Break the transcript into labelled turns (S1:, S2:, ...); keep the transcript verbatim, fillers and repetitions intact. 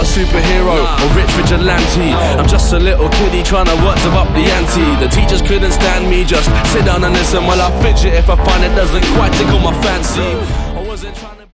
S1: superhero or rich vigilante. I'm just a little kiddie trying to work to up the ante. The teachers couldn't stand me, just sit down and listen while I fidget if I find it doesn't quite tickle my fancy.